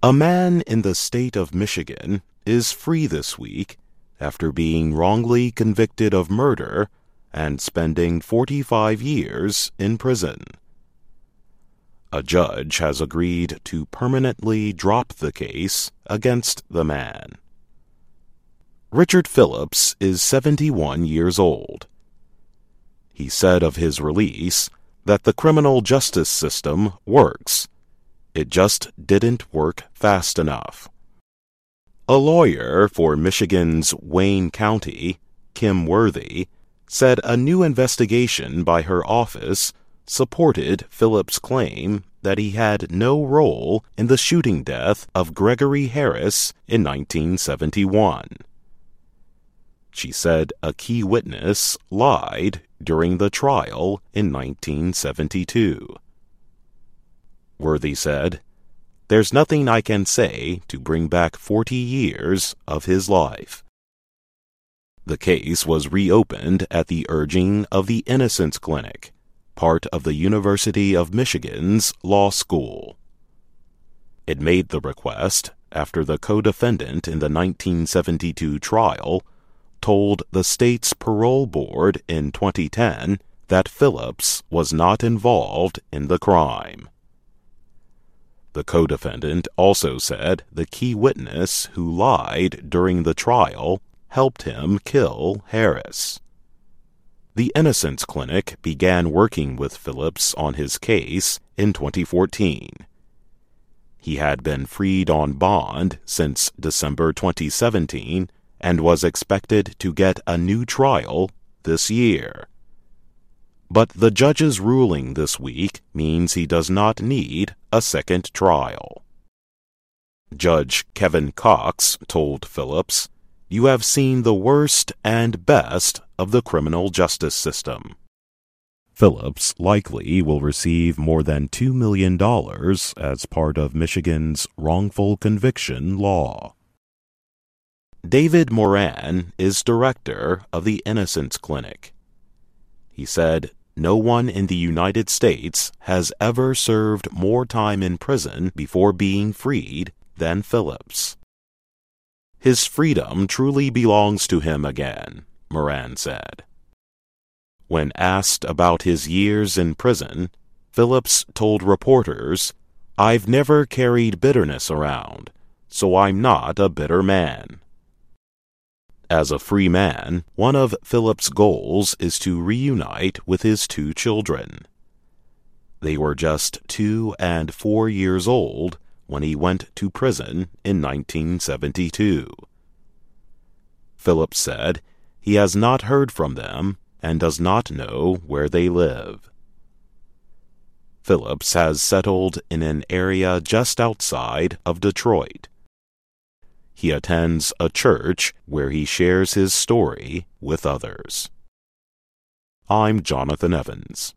A man in the state of Michigan is free this week after being wrongly convicted of murder and spending 45 years in prison. A judge has agreed to permanently drop the case against the man. Richard Phillips is 71 years old. He said of his release that the criminal justice system works. It just didn't work fast enough. A lawyer for Michigan's Wayne County, Kim Worthy, said a new investigation by her office supported Phillips' claim that he had no role in the shooting death of Gregory Harris in 1971. She said a key witness lied during the trial in 1972. Worthy said, "There's nothing I can say to bring back 40 years of his life." The case was reopened at the urging of the Innocence Clinic, part of the University of Michigan's law school. It made the request after the co-defendant in the 1972 trial told the state's parole board in 2010 that Phillips was not involved in the crime. The co-defendant also said the key witness who lied during the trial helped him kill Harris. The Innocence Clinic began working with Phillips on his case in 2014. He had been freed on bond since December 2017 and was expected to get a new trial this year. But the judge's ruling this week means he does not need a second trial. Judge Kevin Cox told Phillips, "You have seen the worst and best of the criminal justice system." Phillips likely will receive more than $2 million as part of Michigan's wrongful conviction law. David Moran is director of the Innocence Clinic. He said, "No one in the United States has ever served more time in prison before being freed than Phillips." "His freedom truly belongs to him again," Moran said. When asked about his years in prison, Phillips told reporters, "I've never carried bitterness around, so I'm not a bitter man." As a free man, one of Phillips' goals is to reunite with his two children. They were just 2 and 4 years old when he went to prison in 1972. Phillips said he has not heard from them and does not know where they live. Phillips has settled in an area just outside of Detroit. He attends a church where he shares his story with others. I'm Jonathan Evans.